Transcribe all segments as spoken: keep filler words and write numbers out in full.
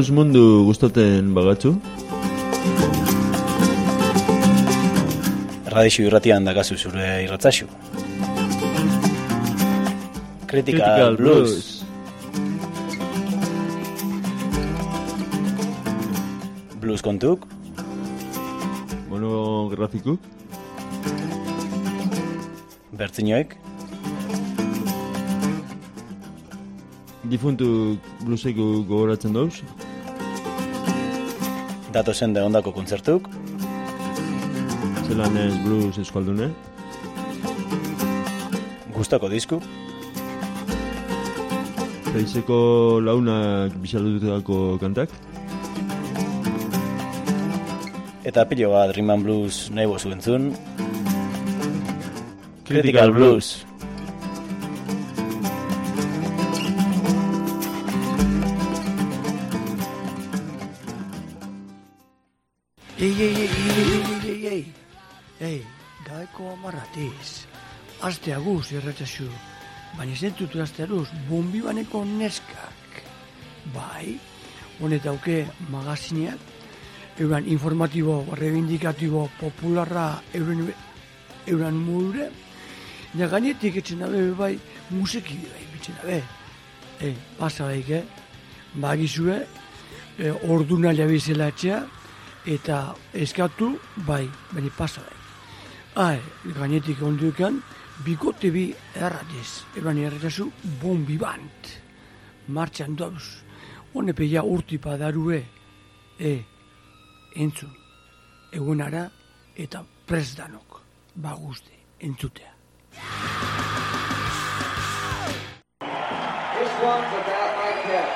blues mundu gustatzen bagatzu? Radixu irratian dakazu zure irratzaxu. Critical, Critical Blues. Blues. Blues kontuk. Monografikuk. Bertzinoek. Difuntu blueseko gogoratzen dauz. Datozen de ondako kontzertuk. Zelan ez blues eskaldune. Gustako disku. Zaizeko launak bisalututako kantak. Eta pilo bat Rhythm and Blues nahi bozu entzun. Critical Blues. Ei, ei, ei, ei, ei, ei, ei, gaeko amarratiz. Azte aguz irratxasu, baina zentutu azte aruz, bombi baneko neskak. Bai, honetauke magazineak, euran informatibo, reivindikatibo, popularra, euran, euran mudure, ja gainetik etxen dabe, bai, musiki bai, bitxen dabe. E, pasa baik, eh? Bagizue, e, orduna jabizela etxea, eta eskatu, bai, bani pasa bai. Ai, gainetik onduekan, bikote bi erratiz, eban erratazu bombi bant. Martxan dauz, honepe ja urtipa darue, e, entzun, egunara eta presdanok, baguzte, entzutea. This one's about my cat.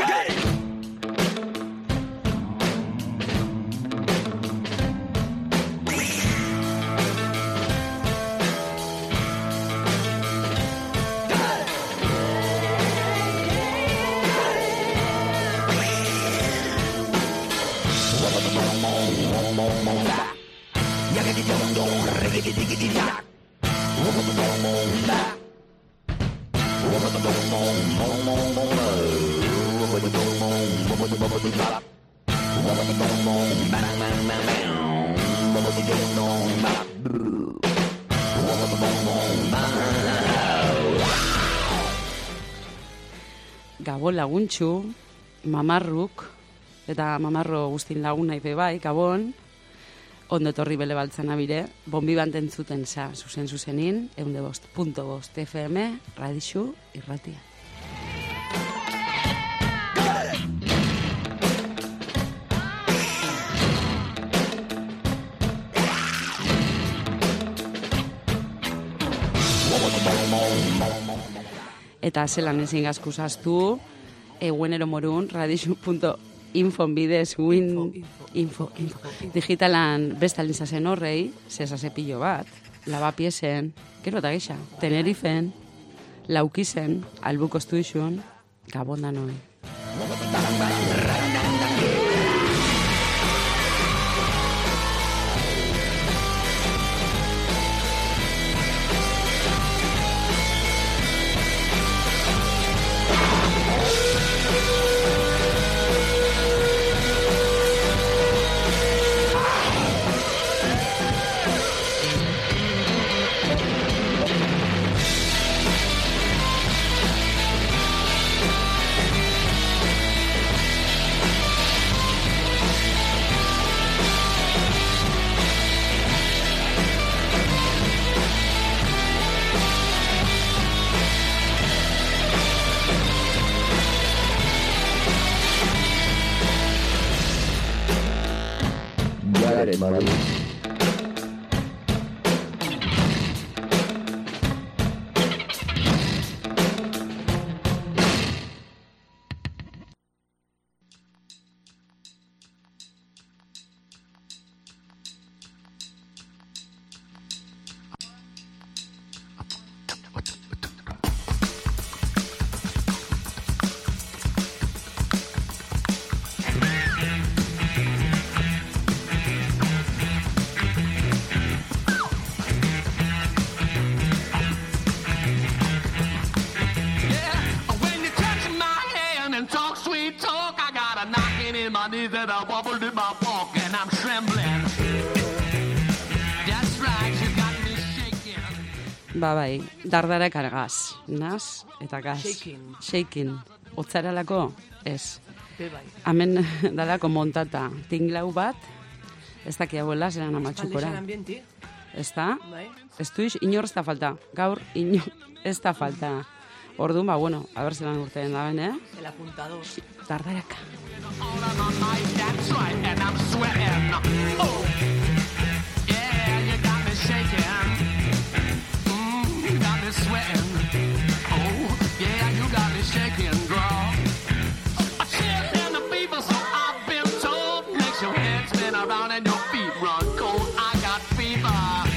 Gabon laguntxu, mamarruk, eta mamarro guztin laguna ipe bai, gabon, ondo etorri bele baltzan abire, bombi banten zuten za, zuzen zuzenin, eunde bost, punto bost, F M, radixu, irratia. Eta zelan ezin gazku zaztu, eguenero morun, radixu punto info bidez, win, info, info, digitalan bestalin zazen horrei, zezase pillo bat, lavapiesen, gero eta geixa, Tenerifen, Laukizen, albuko estuizun, Gabon da noi. river walk and I'm trembling. That's right, you got me shaking. Ba bai, dardarak argaz, naz eta gaz. Shaking. Shaking. Otzaralako, ez. Be bai. Hemen dalako montata, tinglau bat, ez daki abuela, zeran amatxukora. Aldizan ambienti. Ez da? Bai. Ez duiz, inor ez da falta. Gaur, inor ez da falta. Orduan, ba, bueno, haber zelan urtean da ben, eh? El apuntador. Dardaraka. All on my mind, that's right, and I'm sweating. Oh, yeah, you got me shaking. Mm, you got me sweating. Oh, yeah, you got me shaking, girl. A chill and a fever, so I've been told. Makes your head spin around and your feet run cold. I got fever.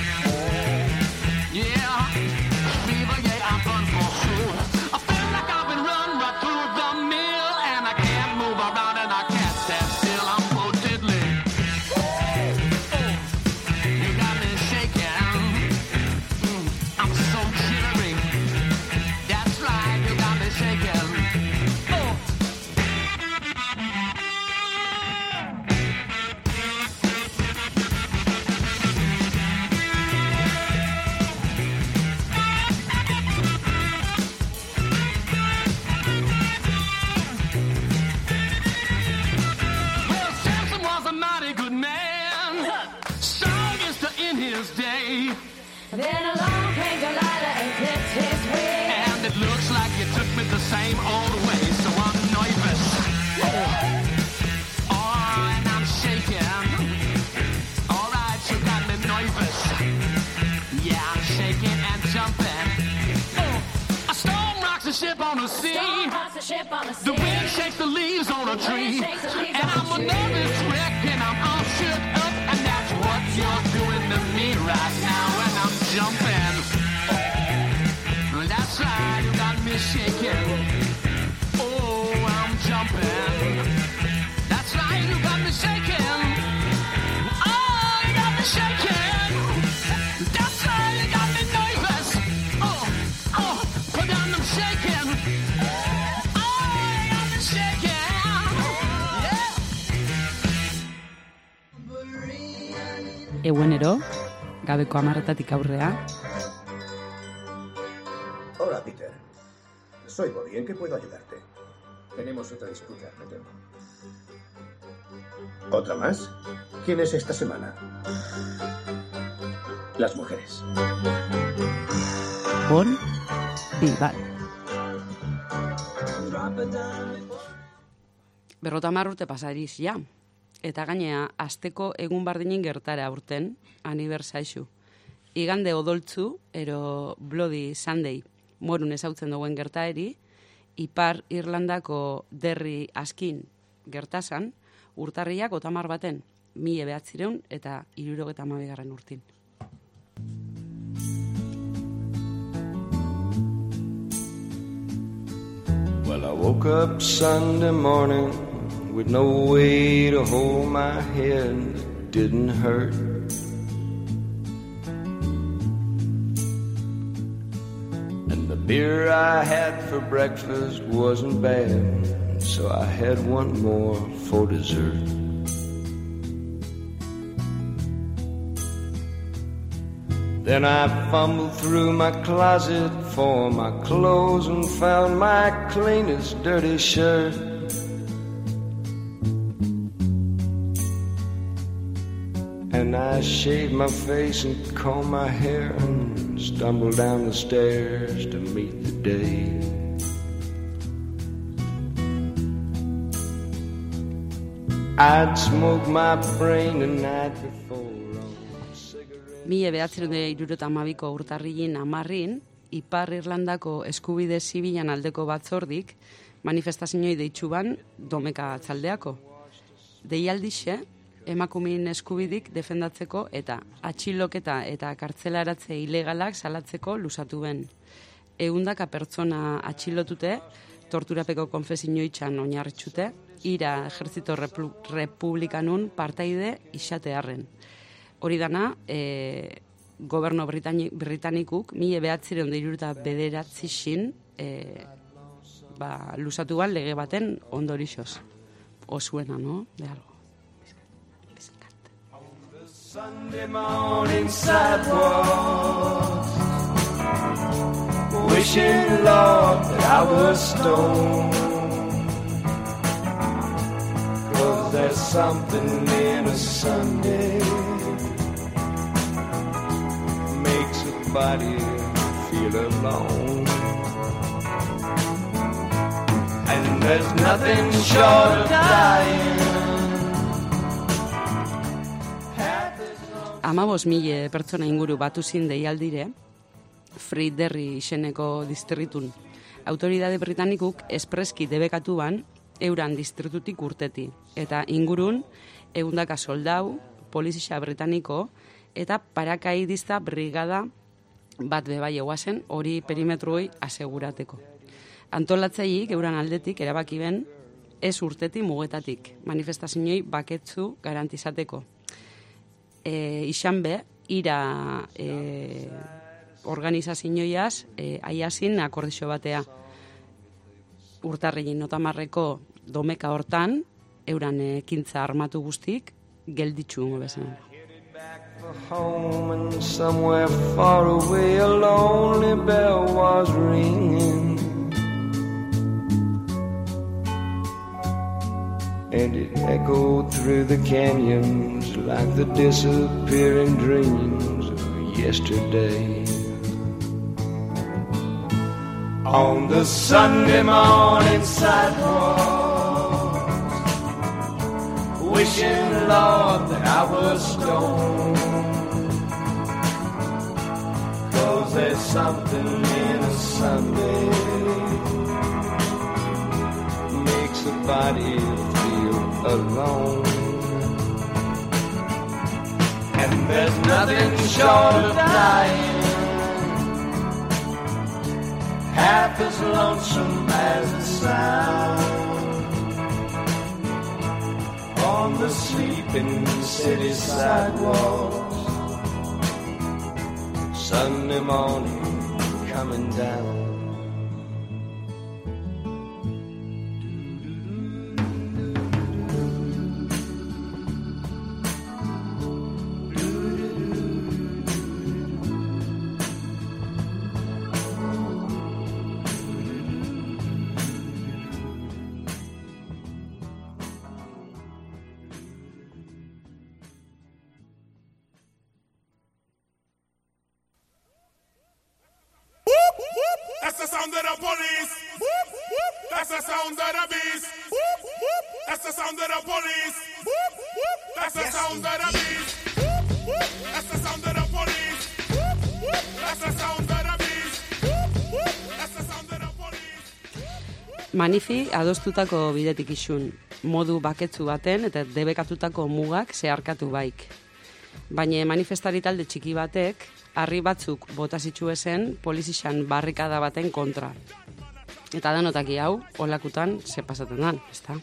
Yeah, fever, yeah, I'm run for sure. I feel like I've been run right through the mill, and I can't move around and I can't stand still. I'm so diddly. You got me shaking. Mm, I'm so jittery. That's right, you got me shaking. Oh. Well, Samson was a mighty good man, strongest in his day. Then along came Delilah and clipped his wing. And it looks like you took me the same old way, so I'm nervous. Oh, and I'm shaking. All right, you got me nervous. Yeah, I'm shaking and jumping. Oh, a storm rocks the ship on the sea. Storm rocks the ship on the sea. The wind shakes the leaves on a tree. shakes the leaves And on I'm the a tree. nervous wreck and I'm all shook up. And that's what you're doing to me right now. And I'm jumping. That's right, you got me shaking. Oh, I'm jumping. That's right, you got me shaking. Oh, you got me shaking. That's right, you got me nervous. Oh, oh, but I'm shaking. Oh, you got me shaking. Yeah. Eguenero, gabeko amarretatik aurrea, Hola, Peter. Soy Bobby. ¿En qué puedo ayudarte? Tenemos otra disputa, me temo. ¿Otra más? ¿Quién es esta semana? Las mujeres. Bon Bilbal. Berrota hamar urte pasariz, ja. Eta gainea, asteko egun bardinin gertara aurten, anibersaixu. Igande odoltzu, ero Bloody Sunday, morun ezautzen duen gertaeri, Ipar Irlandako derri askin gertazan, urtarriak otamar baten, mila behatzireun eta hirurogeta hamabigarren urtin. Well, I woke up Sunday morning with no way to hold my head. It didn't hurt. And the beer I had for breakfast wasn't bad, so I had one more for dessert. Then I fumbled through my closet for my clothes and found my cleanest dirty shirt. And I shaved my face and combed my hair and stumbled down the stairs to meet the day. I'd smoked my brain the night before. Mila behatzerun irurota amabiko urtarrilin amarrin, Ipar Irlandako eskubide zibilan aldeko batzordik manifestazioi deitxuban domeka atzaldeako. Deialdixe, emakumeen eskubidik defendatzeko eta atxiloketa eta kartzelaratze ilegalak salatzeko lusatu ben. Eundaka pertsona atxilotute, torturapeko konfesioitxan oinarritxute, ira ejertzito repu, republikanun partaide isatearren. Hori dana, e, goberno Britani, britanikuk mila behatzireun deiruta bederatzi xin e, ba, lusatu ban lege baten ondorixoz. Osuena, no? De algo. Sunday morning sidewalks, wishing, Lord, that I was stoned. 'Cause there's something in a Sunday makes a body feel alone. And there's nothing short of dying. Amabos mile pertsona inguru batu zin deialdire, Friderri izeneko distritun. Autoridade britanikuk espreski debekatu ban, euran distritutik urteti. Eta ingurun, eundaka soldau, polizia britaniko, eta parakaidista brigada bat bebai eguazen, hori perimetruoi asegurateko. Antolatzaik euran aldetik erabaki ben, ez urteti mugetatik, manifestazioi baketzu garantizateko. E, izan be, ira e, organizazioiaz e, aiazin akordizio batea. Urtarregin notamarreko domeka hortan, euran ekintza armatu guztik, gelditzu bezan. Home and somewhere far away a lonely bell was ringing, and it echoed through the canyons like the disappearing dreams of yesterday. On the Sunday morning sidewalks, wishing, Lord, that I was stoned. 'Cause there's something in a Sunday makes a body feel alone. And there's nothing short of dying half as lonesome as it sounds on the sleeping city sidewalks, Sunday morning coming down. That's the sound of the police. That's the sound of the beast. That's the sound of the police. That's the sound of the beast. That's the sound of the police. That's the sound of the beast. That's the sound of the police. Manifi adostutako bidetik isun, modu baketzu baten eta debekatutako mugak zeharkatu baik. Baina manifestari talde txiki batek, harri batzuk bota zitzuezen polizixan barrikada baten kontra. Eta danotaki hau, olakutan ze pasaten dan, ezta?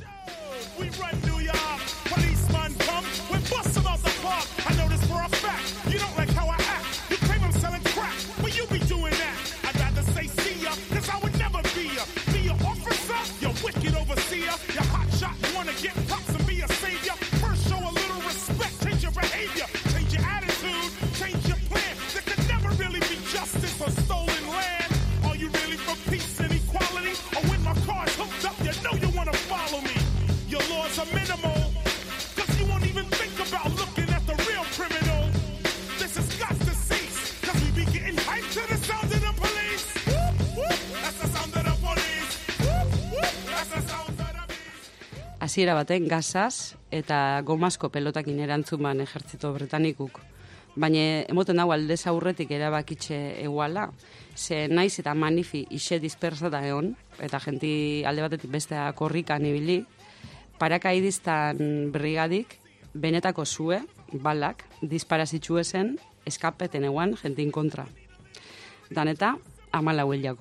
Hasiera baten gazaz eta gomazko pelotakin erantzuman ejertzito britanikuk. Baina emoten hau aldez aurretik erabakitxe eguala, ze naiz eta manifi ise dispersata egon, eta jenti alde batetik bestea korrikan ibili, parakaidistan brigadik, benetako zue, balak, disparazitxue zen, eskapeten eguan jentin kontra. Daneta, amala hueliako.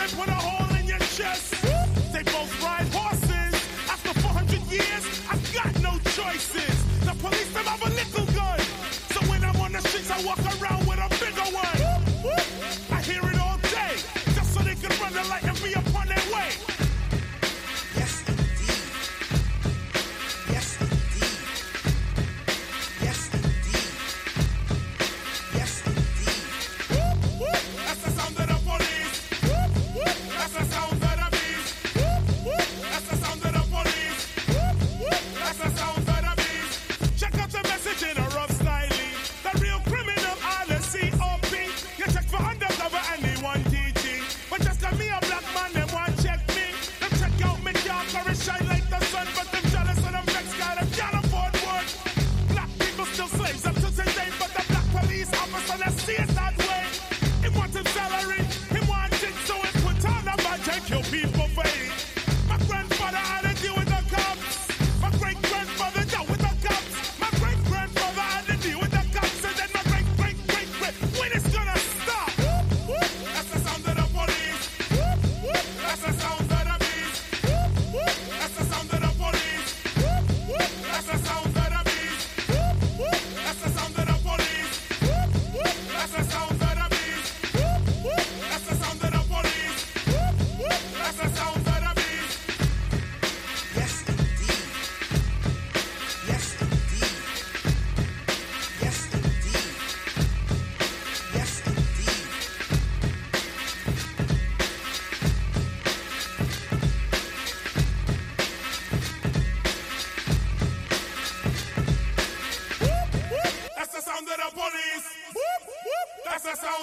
They both ride horses. After four hundred years, I've got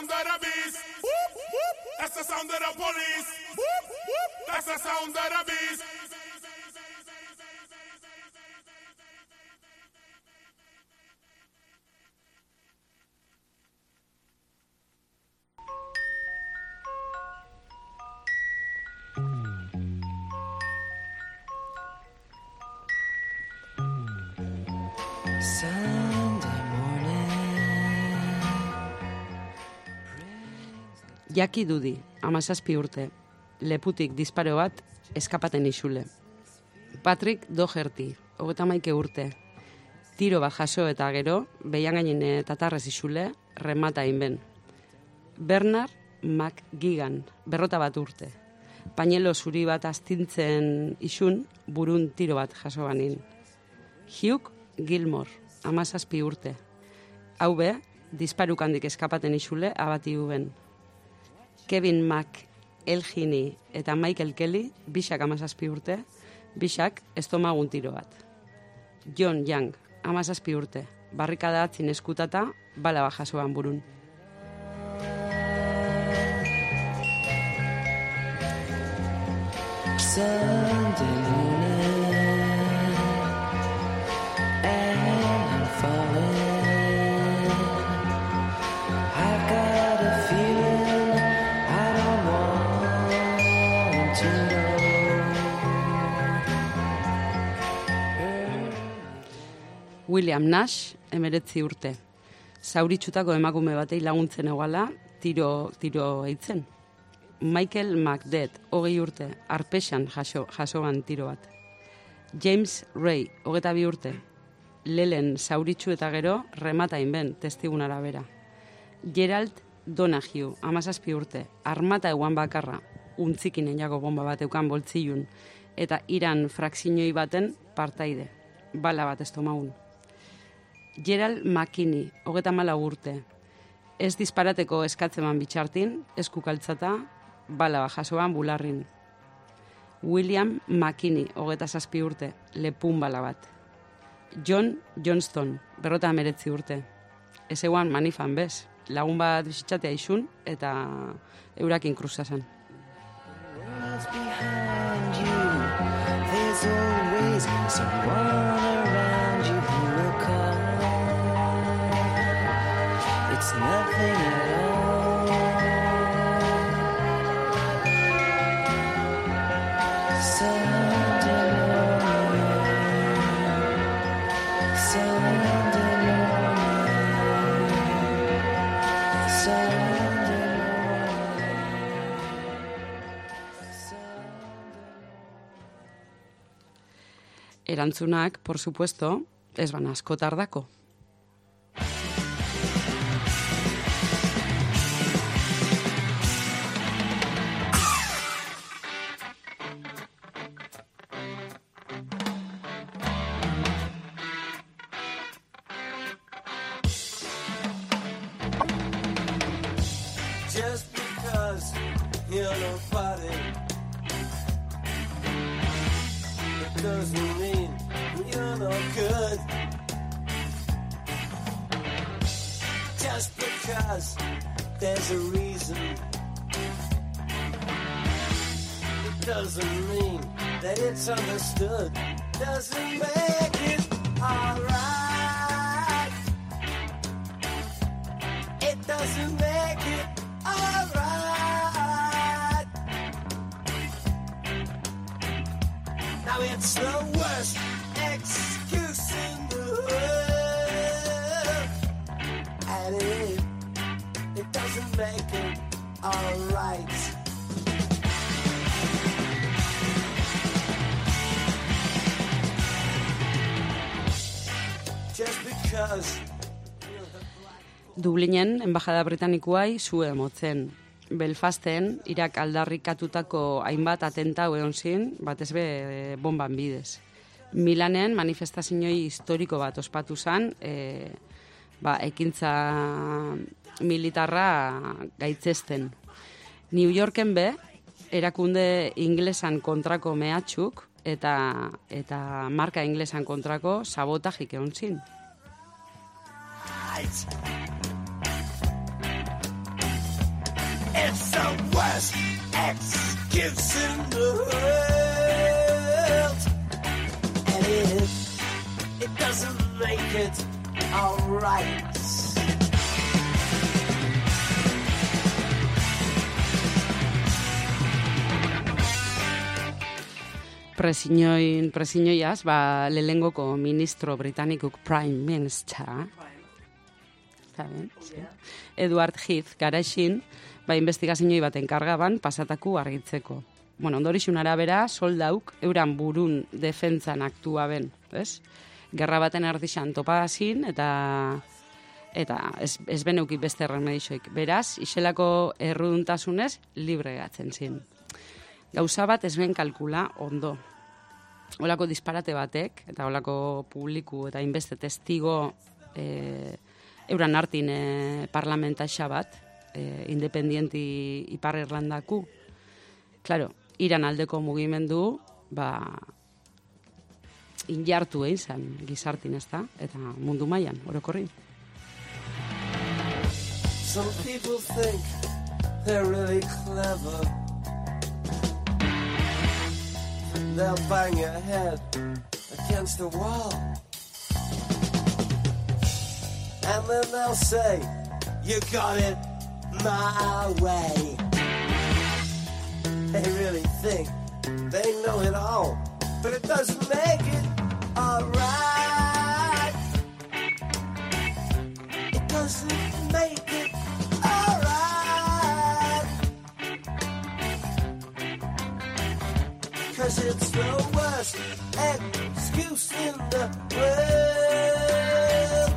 sound of the beast. Whoop, whoop. That's the sound of the police. Whoop, whoop. That's the sound of the beast. Jaki Dudi, amazazpi urte, leputik disparo bat eskapaten isule. Patrick Doherty, hogeta maike urte, tiro bat jaso eta gero, behian gainen tatarrez isule, remata inben. Bernard McGuigan, berrota bat urte, pañelo zuri bat astintzen isun, burun tiro bat jaso banin. Hugh Gilmore, amazazpi urte, hau be, disparukandik eskapaten isule, abati uben. Kevin McElhinney eta Michael Kelly, bisak amazazpi urte, bisak estomagun tiro bat. John Young, amazazpi urte, barrikada atzin eskutata, bala bajasoan burun. Sunday morning, and I'm falling. I've got a feeling I don't want to know. William Nash, emeretzi urte. Zauritxutako emakume batei laguntzen egala, tiro, tiro eitzen. Michael McDead, hogei urte, arpexan jaso, jasoan tiro bat. James Ray, hogeta bi urte, lelen zauritxu eta gero, remata inben, testigun arabera. Gerald Donahue, amazazpi urte, armata eguan bakarra, untzikinen jago bomba bat eukan boltzilun, eta Iran frakzinoi baten partaide, bala bat estomagun. Gerald McKinney, hogeta malau urte, ez disparateko eskatzeman bitxartin, eskukaltzata, bala jasoan bularrin. William McKinney, hogeta zazpi urte, lepun bala bat. John Johnston, berrota ameretzi urte. Ez eguan manifan bez, lagun bat bizitzatea isun, eta eurakin kruzazan. It's nothing at all. Sunday morning, Sunday morning, Sunday morning. Erantzunak, por supuesto, ez ban asko tardako. Just because you're nobody, it doesn't mean you're no good. Just because there's a reason, it doesn't mean that it's understood. Doesn't make it alright. It doesn't make it alright. Now it's the worst excuse in the world, and it, it doesn't make it alright. Just because Dublinen, embajada britanikoai zue motzen. Belfasten, Irak aldarrikatutako hainbat atentau egon zin, batez be bomban bidez. Milanen manifestazioi historiko bat ospatu zan, e, ba, ekintza militarra gaitzesten. New Yorken be, erakunde inglesan kontrako mehatxuk, eta, eta marka inglesan kontrako sabotajik egon zin. It's the worst excuse in the world. And it, it doesn't make it alright. Presinioin, presinioiaz, ba, lelengoko ministro britanikuk Prime Minister, Zaben, Edward Heath garaixin, ba, investigazioi baten kargaban pasataku argitzeko. Bueno, ondorixun arabera, soldauk euran burun defentzan aktua ben, ez? Gerra baten ardixan topazin, eta eta ez, ez beneuki beste remedixoik. Beraz, iselako erruduntasunez libre gatzen zin. Gauza bat ez ben kalkula ondo. Olako disparate batek, eta olako publiku eta inbeste testigo e, euran hartin e, parlamentaxa bat, e, independienti Ipar Irlandaku. Claro, Iran aldeko mugimendu, ba, injartu egin zen gizartin, ez da, eta mundu mailan orokorrin. Some people think they're really clever. They'll bang your head against the wall. And then they'll say, you got it my way. They really think they know it all, but it doesn't make it alright. It doesn't make it alright. 'Cause it's the worst excuse in the world.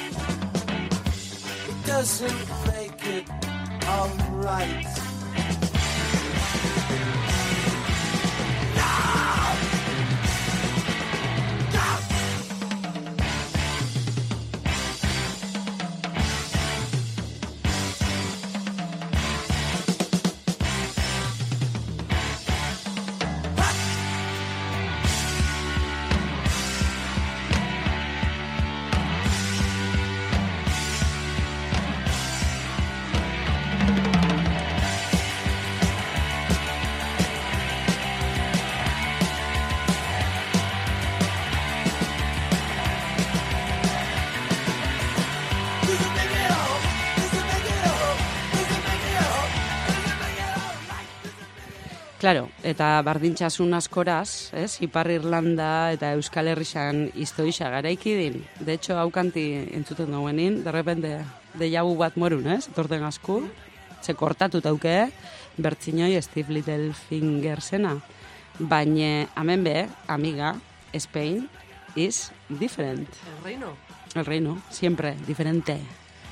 It doesn't make it alright. Claro, eta bardintxasun askoraz, ez, Ipar Irlanda eta Euskal Herrixan historia garaiki din. De hecho, haukanti entzuten dauenin, de repente, de jabu bat morun, ez, etorten asku, ze kortatut auke, bertzinoi Steve Littlefinger zena. Baina, hemen be, amiga, Spain is different. El reino. El reino, siempre, diferente.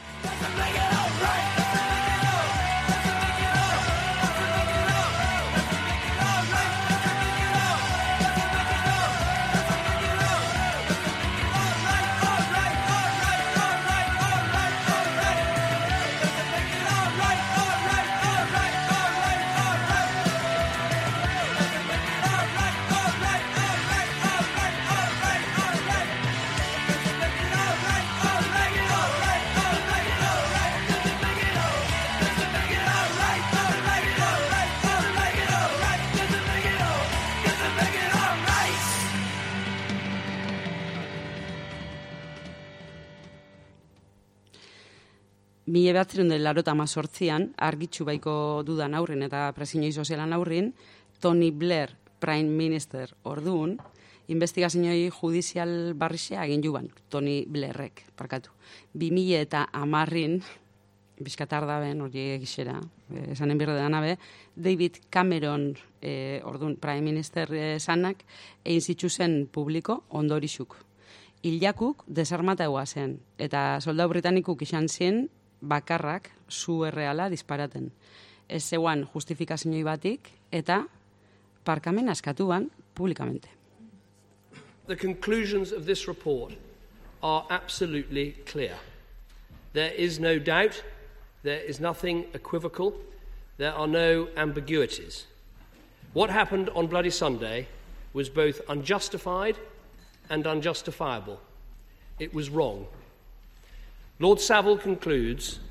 Mila behatzerun del larota mazortzian, argitxu baiko dudan aurrin eta presiñoi sozialan aurrin, Tony Blair, Prime Minister orduan, investigazioi judizial barrixea egin juban, Tony Blairrek, parkatu. Bi mila eta amarrin, bizkatar daben, hori egixera, esanen birre da nabe, David Cameron, eh, orduan Prime Minister eh, zanak, egin zitzuzen publiko ondorixuk. Hilakuk desarmatagoa zen, eta soldau britanikuk izan zen, bakarrak zu erreala disparaten. Ez zeuan justifikazioi batik eta parkamen askatuan publikamente. The conclusions of this report are absolutely clear. There is no doubt, there is nothing equivocal, there are no ambiguities. What happened on Bloody Sunday was both unjustified and unjustifiable. It was wrong. Lord Savile concludes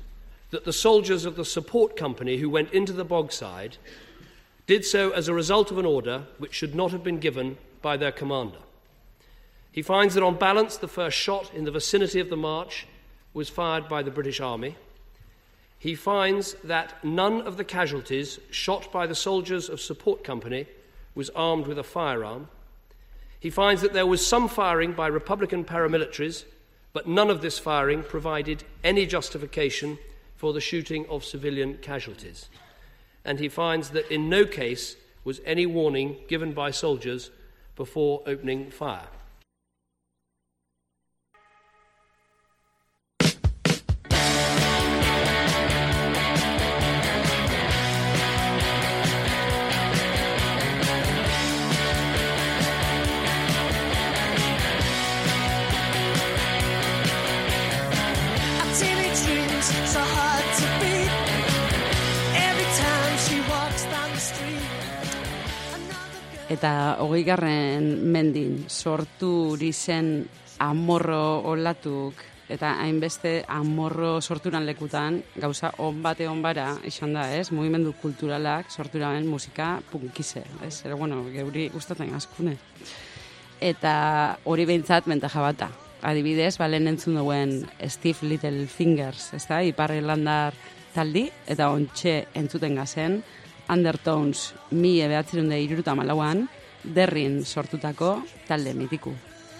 that the soldiers of the support company who went into the bogside did so as a result of an order which should not have been given by their commander. He finds that on balance the first shot in the vicinity of the march was fired by the British Army. He finds that none of the casualties shot by the soldiers of support company was armed with a firearm. He finds that there was some firing by Republican paramilitaries, but none of this firing provided any justification for the shooting of civilian casualties. And he finds that in no case was any warning given by soldiers before opening fire. Eta hogeigarren mendin sorturi zen amorro olatuk eta hainbeste amorro sorturan lekutan gauza on bate on bara izan da, ez? Mugimendu kulturalak sorturaben musika punkize, ez? Ero, bueno, geuri gustatzen askune. Eta hori behintzat bentaja bata. Adibidez, balen entzun duen Steve Little Fingers, ez da? Ipar Irlandar taldi eta ontxe entzuten gazen Undertones mila bederatziehun eta hirurogeita hamalauan Derrin sortutako talde mitiku.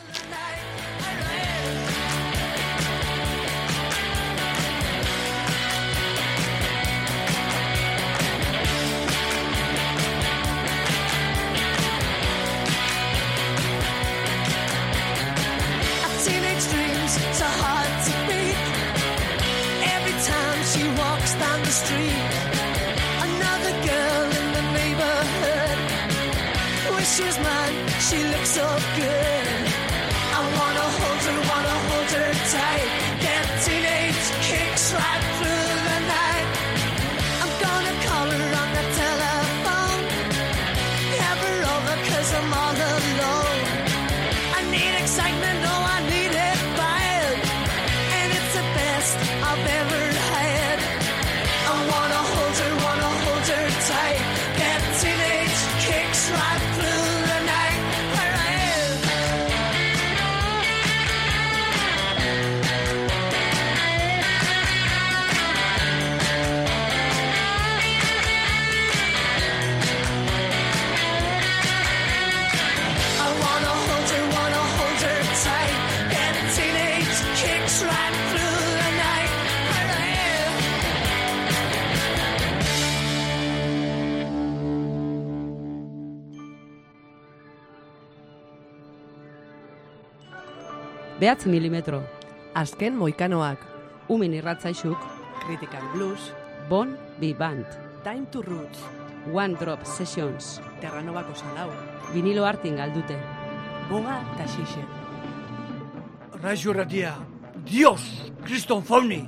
She's mine, she looks so good. I wanna hold her, wanna hold her tight. Get teenage kicks right through the night. I'm gonna call her on the telephone. Have her over cause I'm all alone. I need excitement, oh I need it bad. And it's the best I've ever had. I wanna hold her, wanna hold her tight. Get teenage kicks right through. Behatz milimetro. Azken moikanoak. Umin irratzaixuk. Critical Blues. Bon Vivant. Time to Roots. One Drop Sessions. Terranobako salau. Vinilo hartin galdute. Boga eta xixe. Raixo erratia. Dios! Kriston fauni!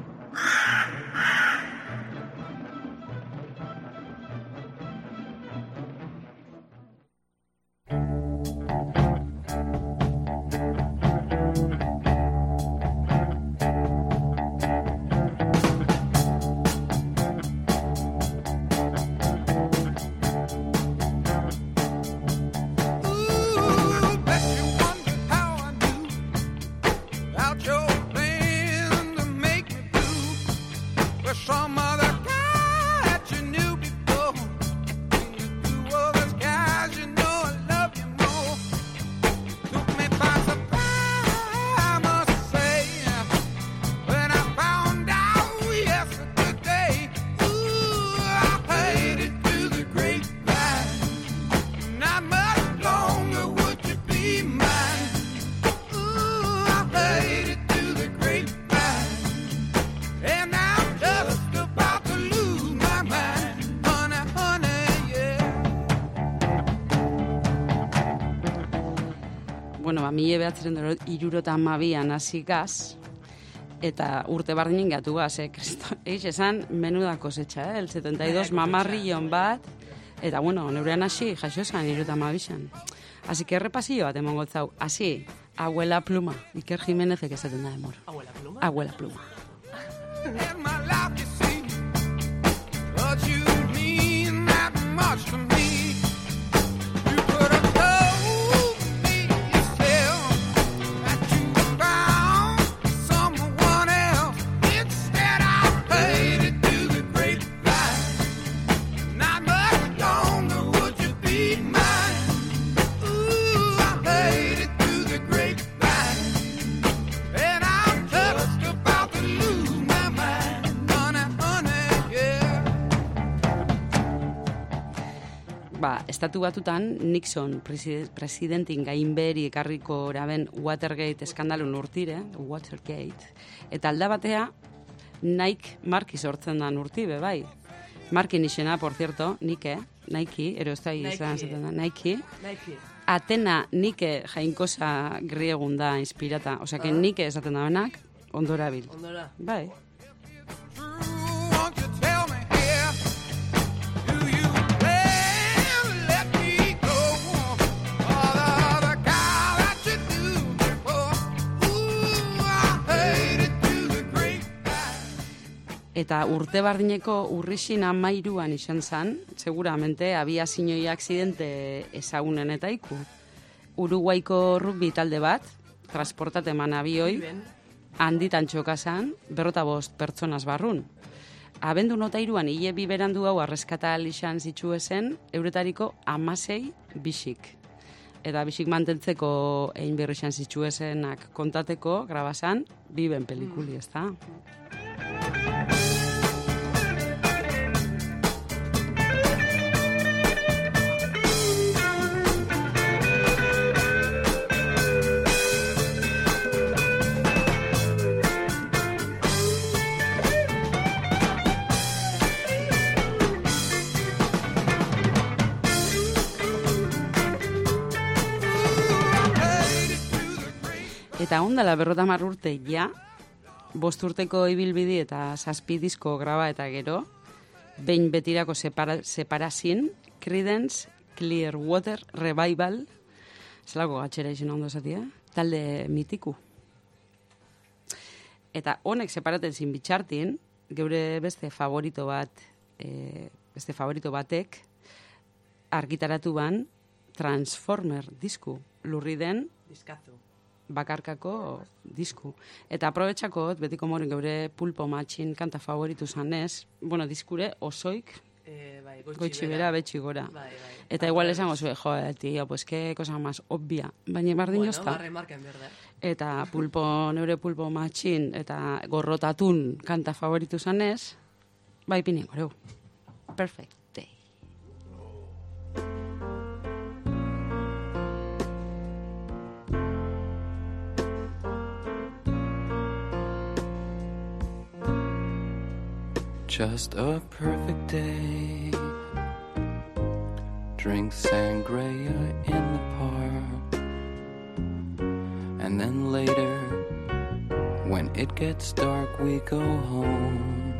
Bueno, ba, mila behatzen hirurogeita hamabian hasi gaz, eta urte bardinin gatu gaz, eh, Kristo. Eix, esan, menuda kosetxa, eh? El setenta y dos mamarrion bat, eta, bueno, neurean hasi, jaso esan, hirurogeita hamabian. Así que repasillo bat emongo zau. Así, Abuela Pluma, Iker Jiménezek esaten da emor. Abuela Pluma? Abuela Pluma. life, you see. But you mean that much to me. You could have told me yourself that you found someone else. Instead, I played it to the grapevine. Not much longer would you be mine. Ooh, I played it to the grapevine. And I'm just about to lose my mind. Honey, honey, yeah. Ba, estatu batutan Nixon presi- presidentin gainbeheri ekarriko eraben Watergate eskandalun urtire, Watergate, eta alda batea Nike marki sortzen da urtibe, bai. Markin izena, por cierto, Nike, Nike, ero ez da izan zaten da, Nike. Nike. Atena Nike jainkosa griegun da inspirata, osea, que Nike esaten da benak, ondora bil. Ondora. Bai. Won't you tell me here? Do you ever let me go? All of the guy that you do before. Ooh, I hate it to the grapevine. Eta urte bardineko urrixin amairuan izan zan, seguramente abiazioi aksidente ezagunenetaiku. Uruguaiko rugby talde bat, transportat eman abioi, handitan txokazan, berrota bost pertsonaz barrun. Abendu notairuan hile biberandu hau arreskata alixan zitsuezen, euretariko amasei bisik. Eta bisik mantentzeko egin berri izan zitsuezenak kontateko, grabazan, biben pelikuli, ez da? Eta ondala berrota hamar urte ja, bost urteko ibilbidi eta zazpi disko graba eta gero, behin betirako separa, separazin, Creedence Clearwater Revival, zelako gatxera izan ondo zatia, talde mitiku. Eta honek separaten zin bitxartin, geure beste favorito bat, e, beste favorito batek, argitaratu ban Transformer disku, lurri den, Diskazu. bakarkako disku. Eta aprobetxakot, betiko moren geure Pulpo Matxin kanta favoritu zanez, bueno, diskure osoik, Eh, bai, goitxi bera, betxi gora. Bai, bai. Eta igual esango zuen, jo, tío, pues que cosa más obvia. Baina bardin Bueno, jozta. barre marken berda. Eta Pulpo, neure Pulpo Matxin, eta gorrotatun kanta favoritu zanez, bai pinin goreu. Perfect day. Just a perfect day. Drink sangria in the park. And then later, when it gets dark, we go home.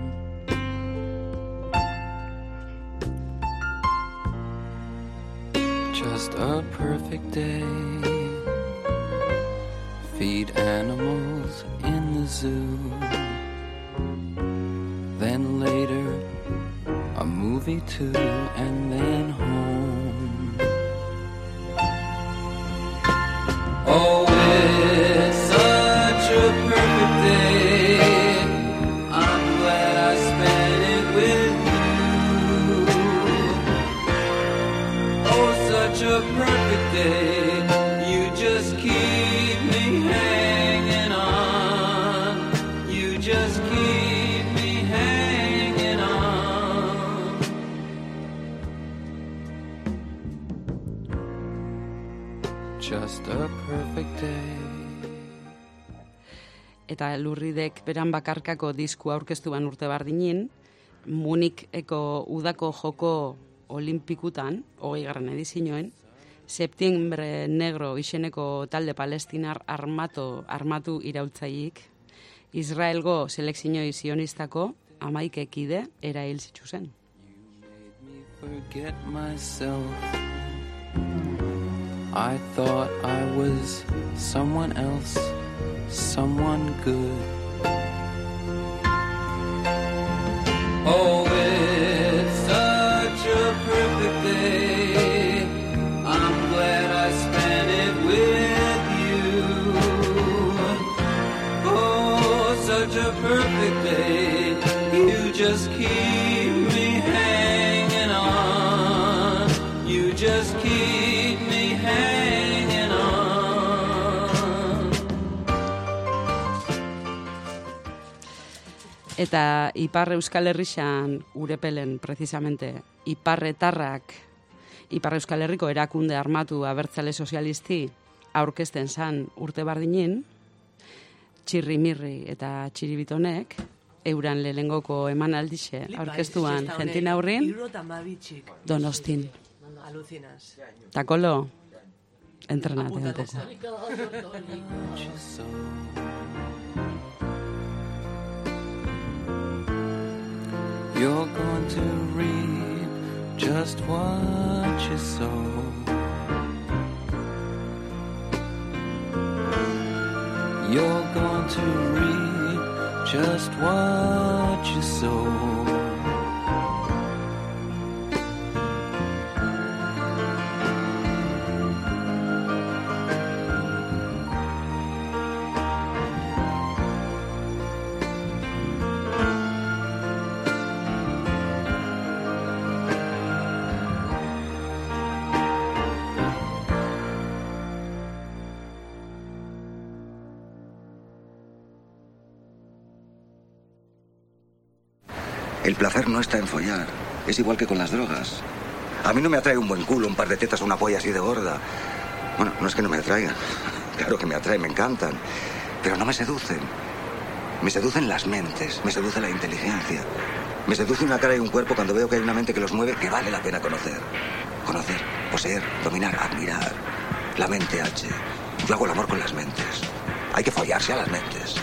Just a perfect day. Feed animals in the zoo. Then later, a movie too, and then home. Oh, it's such a perfect day. I'm glad I spent it with you. Oh, such a perfect day. You just keep me hanging on. You just keep me hanging on. Just a perfect day. Eta lurridek beran bakarkako disku aurkeztu ban urte bardinin, Munikeko udako joko olimpikutan, hogei garren edizioen, Septiembre Negro izeneko talde palestinar armato, armatu iraultzaiik, Israelgo selekzioi zionistako amaikekide erail zitzu zen. Forget myself. I thought I was someone else, someone good. such a perfect day. You just keep me hanging on. You just keep me hanging on. Eta Ipar Euskal Herrixan urepelen, precisamente, iparretarrak, Ipar Euskal Herriko erakunde armatu abertzale sozialisti aurkezten zan urte bardinin, txirrimirri eta txiribitonek, euran lehengoko emanaldixe aurkeztuan jentin aurrin, Donostin. Alucinas. Takolo, entrenate un poco. You're going to reap just what you sow. You're going to reap just what you sow. El placer no está en follar. Es igual que con las drogas. A mí no me atrae un buen culo, un par de tetas o una polla así de gorda. Bueno, no es que no me atraigan. Claro que me atraen, me encantan. Pero no me seducen. Me seducen las mentes, me seduce la inteligencia. Me seduce una cara y un cuerpo cuando veo que hay una mente que los mueve que vale la pena conocer. Conocer, poseer, dominar, admirar. La mente H. Yo hago el amor con las mentes. Hay que follarse a las mentes.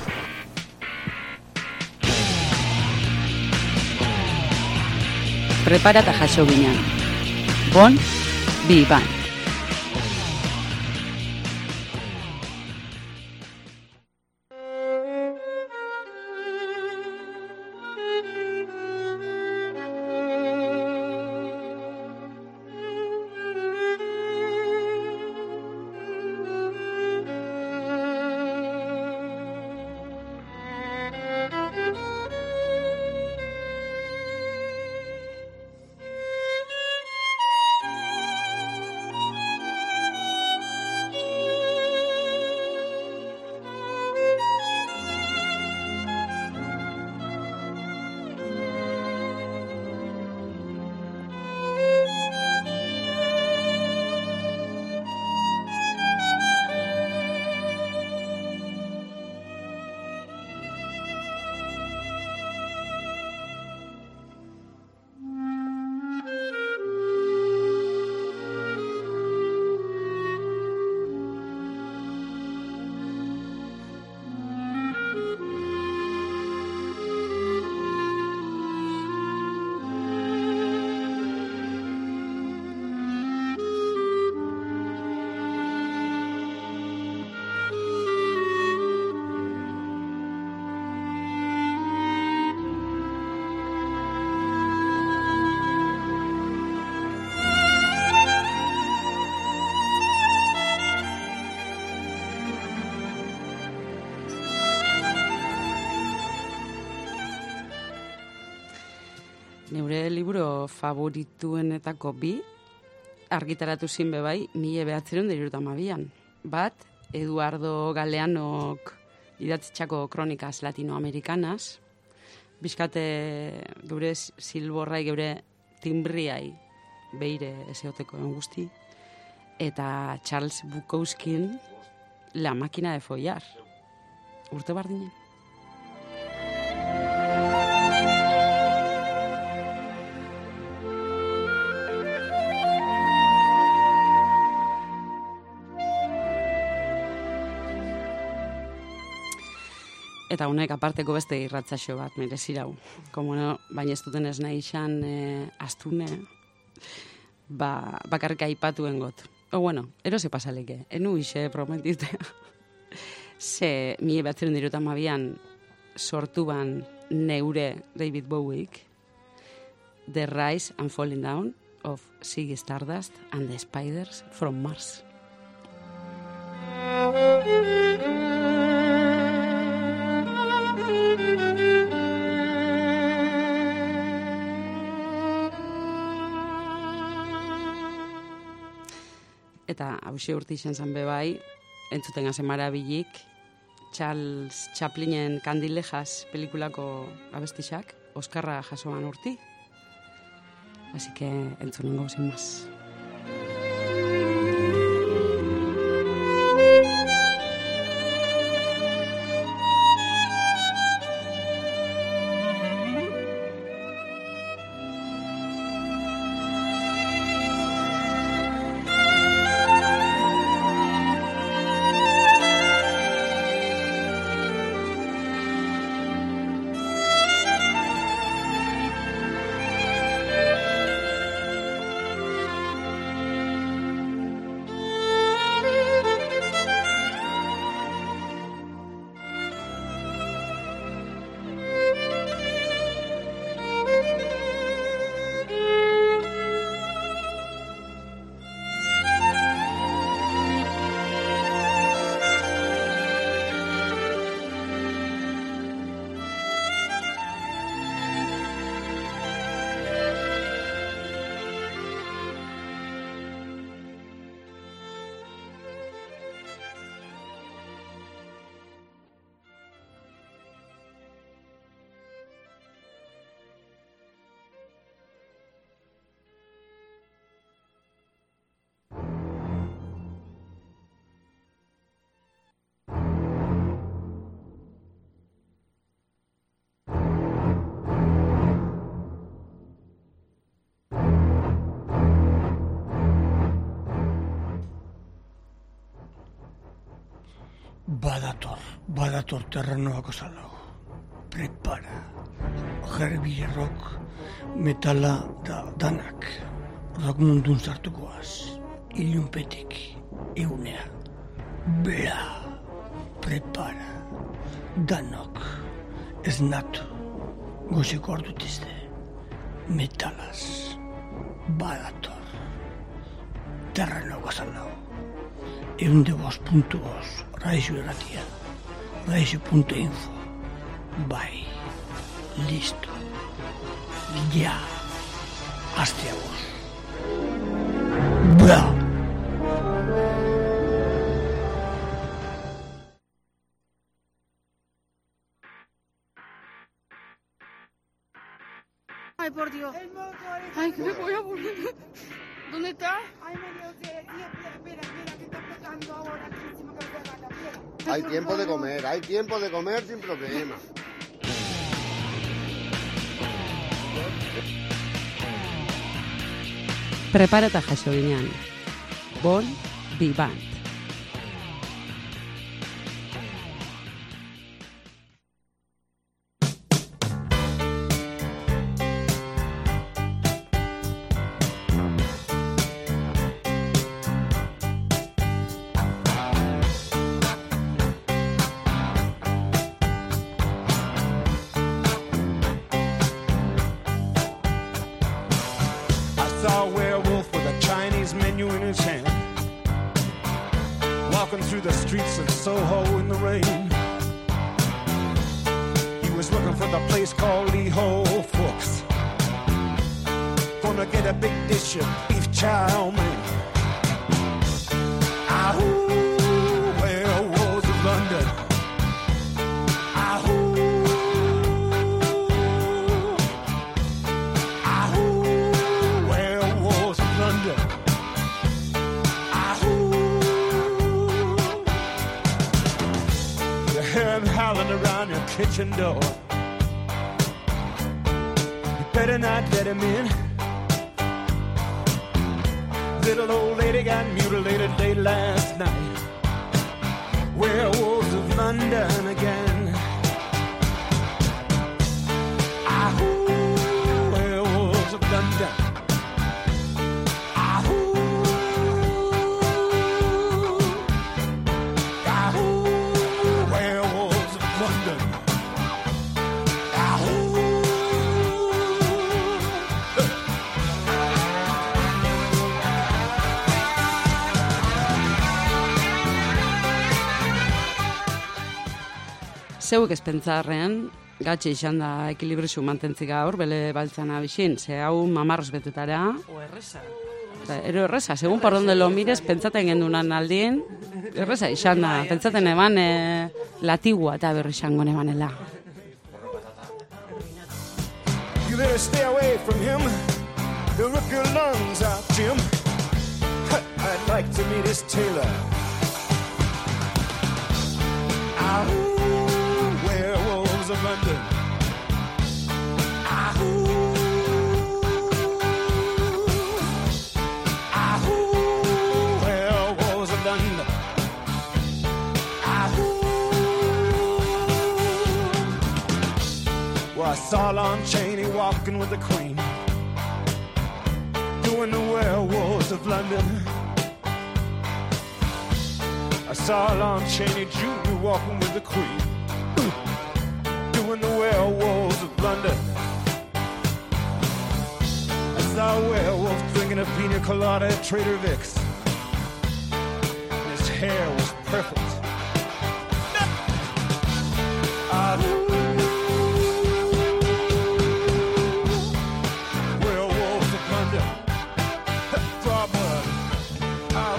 Prepara eta jaso ginean. Bon, bi ban. Neure libro favorituenetako bi argitaratu zin bebai mila behatziehun eta hirurogeita hamabian. Bat, Eduardo Galeanok idatzitxako kronikas latinoamericanas, bizkate geure silborrai, geure timbriai beire ezeoteko guzti, eta Charles Bukowskin La máquina de follar. Urte bardinen. Eta honek aparteko beste irratzaxo bat merezirau. Como no, baina ez duten ez nahi izan e, astune, ba, bakarrik aipatuen got. O bueno, ero se pasaleke, enu ixe prometitea. Ze, mila behatziehun eta hirurogeita hamabian sortu ban neure David Bowiek, The Rise and Falling Down of Ziggy Stardust and the Spiders from Mars. eta hauxe urti izan zan bebai, entzuten gazen marabilik, Charles Chaplinen Candilejas pelikulako abestixak, Oskarra jasoan urti. Así que entzunengo sin más. Badator, badator terrenoako zalau. Prepara. Herbie rock, metala da danak. Rock mundun sartukoaz. Ilunpetik, eunea. Bela. Prepara. Danok. Esnatu. Goxeko ordutizte. Metalaz. Badator. Terrenoako zalau. Eunde bost puntu bost. Raixo erratia, raixo punto info, bai, listo, ja, astea boz. Bra! Ay, por Dios. Ay, que me voy a morir. ¿Dónde está? Ay, María José, espera, espera, que está empezando ahora. Hay tiempo de comer, hay tiempo de comer sin problema. Prepárate, jaso ginean. Bon Vivant. saw a werewolf with a Chinese menu in his hand, walking through the streets of Soho in the rain. He was looking for the place called Lee Ho Fooks, gonna get a big dish of beef chow mein. Ahoo, werewolves of London. Around your kitchen door, you better not let him in. Little old lady got mutilated late last night. Werewolves of London again. Ahoo, werewolves of London. Zeuek espentzarren, gatxe izan da ekilibrizu mantentzi gaur, bele baltzan abixin, ze hau mamarroz betetara. O erresa. Eta, ero erreza, segun por donde lo mires, pentsaten gendunan aldien, erreza izan da, pentsaten eban e, latigua eta berri izango nebanela. You better stay away from him. He'll rip your lungs out, Jim. I'd like to meet his tailor. Ahoo, werewolves of London. Ahoo. Ahoo, werewolves of London. Ahoo. Well, I saw Lon Chaney walking with the Queen, doing the werewolves of London. I saw Lon Chaney Junior walking with the Queen, doing the werewolves of London. I saw a werewolf drinking a pina colada at Trader Vic's, and his hair was perfect. Ah, werewolves of London. Draw blood. Ah,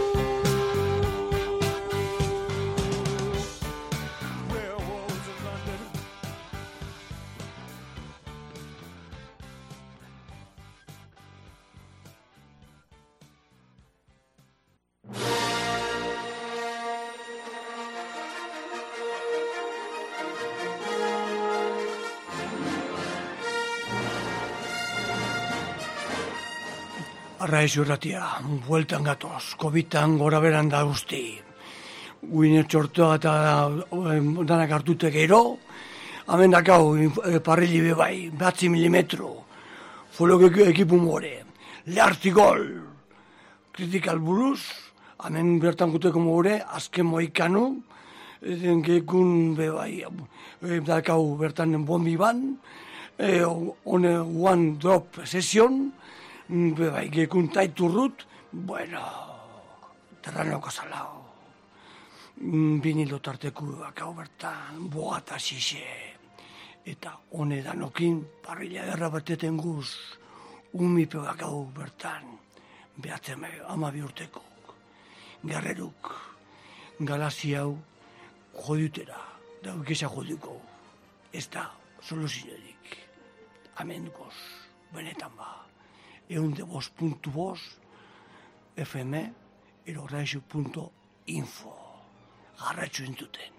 werewolves of London. Arraiz urratia, bueltan gatoz, kobitan gora beran da guzti. Guine txortoa eta eh, danak hartute gero, hemen dakau eh, parrili bebai, batzi milimetro, folok ekipu more, leharti gol, kritikal buruz, hemen bertan guteko more, azken moikanu, gekun bebai, eh, dakau bertan bombi ban, eh, one one drop session, bebai, gekun taiturrut, bueno, terranoko zalao. Binilo tarteku bakau bertan, bogata xixe. Eta hone danokin, parrilla erra bateten guz, umipe bakau bertan, behatzen amabi urteko. Garreruk, galazi hau, jodutera, da ukesa joduko. Ez da, soluzinedik. Amengoz, benetan ba. Eun de bos puntu bos, F M, erorraixu punto info. Garratxu intuten.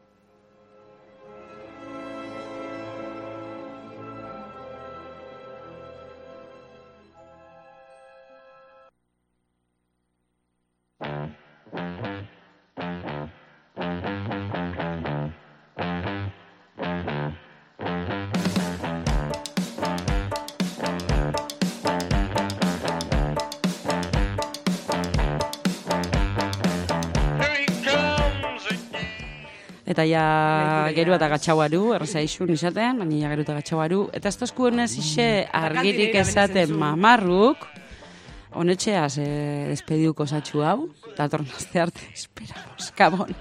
Eta ja geru eta gatxauaru, erreza isun izaten, baina ja geru eta gatxauaru. Eta ez tozku honez ise argirik esaten mamarruk, honetxeaz eh, despediuko zatxu hau, eta tornazte arte, esperamos, kabon.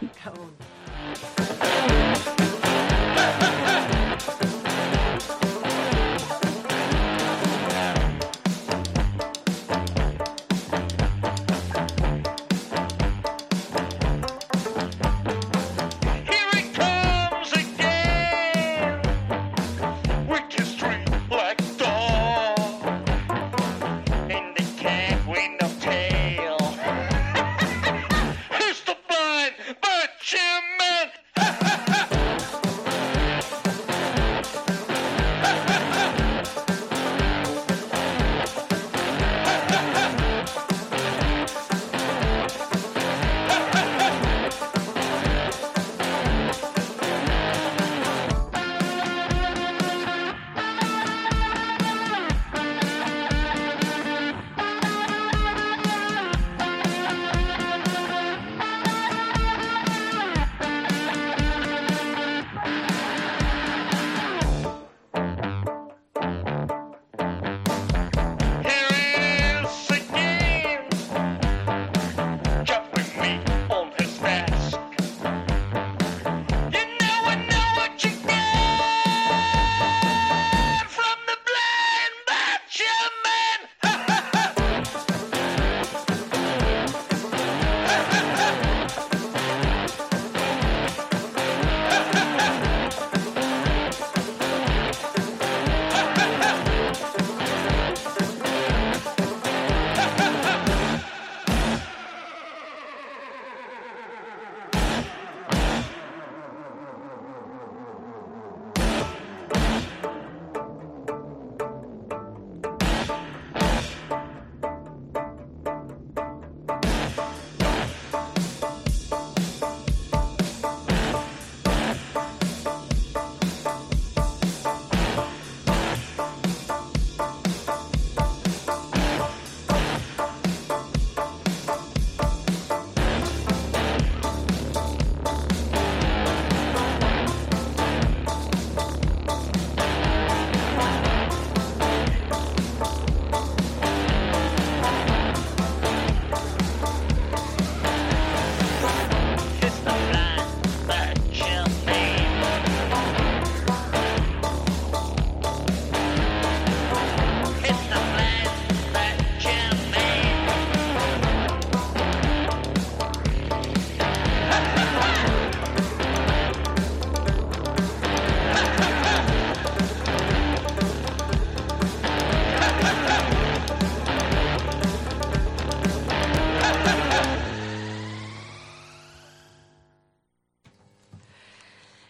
Who's the blind but Jim Man?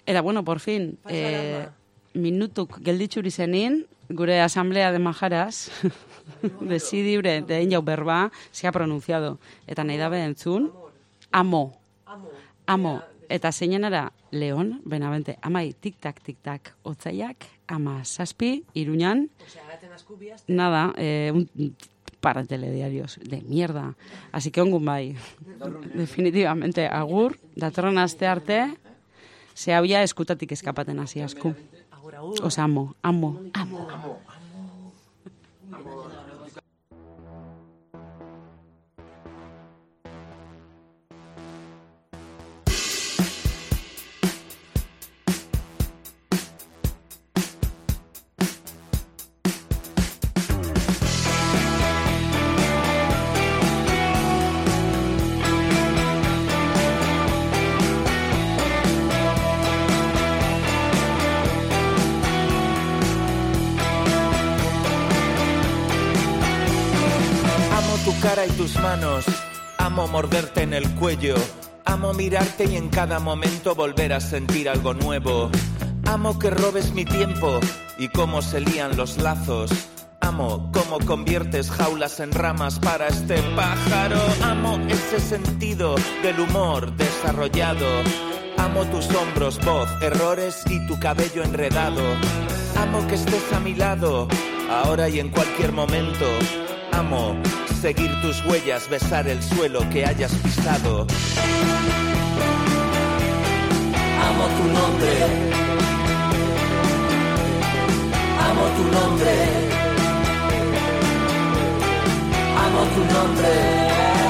Eta, bueno, por fin, eh, minutuk gelditxuri zenin, gure asamblea de majaras, desidibre, de egin jau berba, se ha pronunciado. Eta nahi dabe entzun, amo. Amo. Eta zeinenara, Leon, Benavente, amai, tik-tak, tik-tak, otzaiak, ama zazpi, Iruñan. Nada, eh, un par de telediarios de mierda. Así que ongun bai. Definitivamente, agur, datorren aste arte, ze hau ja eskutatik eskapaten hasi asku. Osa, amo, amo, amo. Cara y tus manos, amo morderte en el cuello, amo mirarte y en cada momento volver a sentir algo nuevo, amo que robes mi tiempo y cómo se lían los lazos, amo cómo conviertes jaulas en ramas para este pájaro, amo ese sentido del humor desarrollado, amo tus hombros, voz, errores y tu cabello enredado, amo que estés a mi lado, ahora y en cualquier momento, amo seguir tus huellas, besar el suelo que hayas pisado. Amo tu nombre. Amo tu nombre. Amo tu nombre.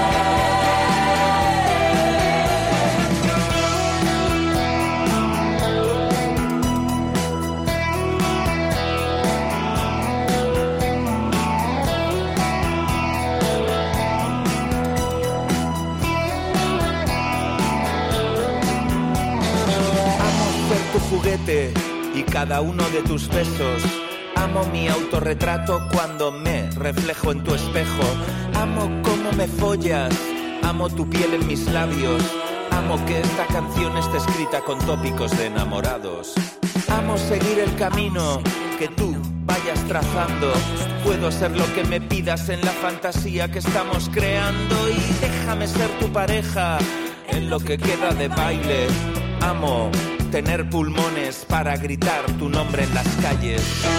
Tu juguete y cada uno de tus besos. Amo mi autorretrato cuando me reflejo en tu espejo. Amo cómo me follas. Amo tu piel en mis labios. Amo que esta canción esté escrita con tópicos de enamorados. Amo seguir el camino que tú vayas trazando. Puedo ser lo que me pidas en la fantasía que estamos creando. Y déjame ser tu pareja en lo que queda de baile. Amo tener pulmones para gritar tu nombre en las calles.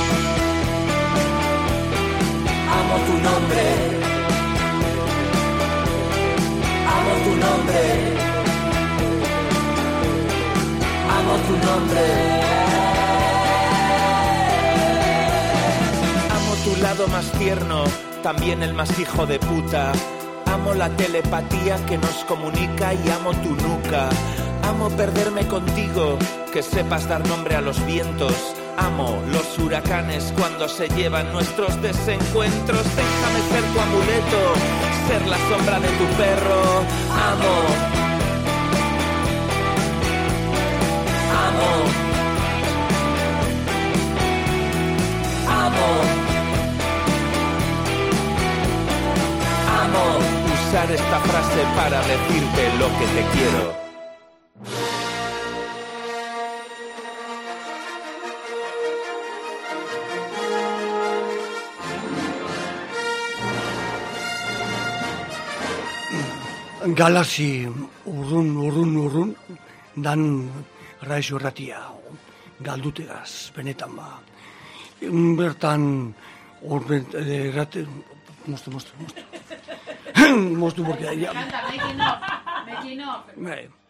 Amo tu nombre. Amo tu nombre. Amo tu nombre. Amo tu lado más tierno, también el más hijo de puta. Amo la telepatía que nos comunica y amo tu nuca. Amo perderme contigo, que sepas dar nombre a los vientos. Amo los huracanes cuando se llevan nuestros desencuentros. Déjame ser tu amuleto, ser la sombra de tu perro. Amo. Amo. Amo. Amo usar esta frase para decirte lo que te quiero. Galaxi urrun, urrun, urrun, dan Raixo Erratia, galdutegaz, benetan ba. Bertan, horren, errate, moztu, moztu, moztu. Moztu, porque... Canta, making up, making up.